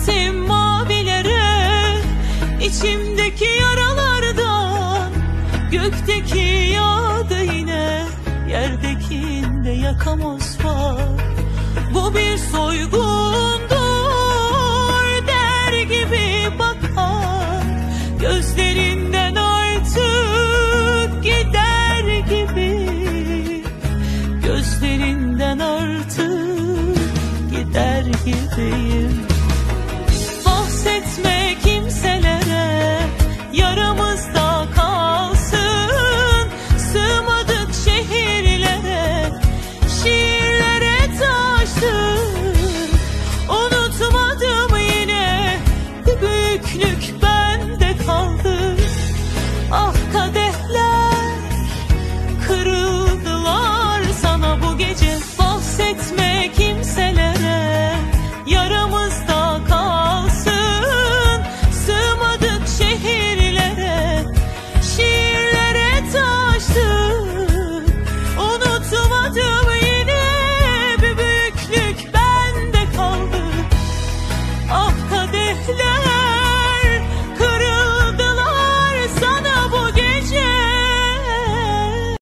gittim mavilere, içimdeki yaralardan. Gökteki yağdı yine, yerdekinde yakamoz var. Bu bir soygundur der gibi bakar, gözlerinden artık gider gibi, gözlerinden artık gider gibiyim. Bahsetme kimselere yaramızdan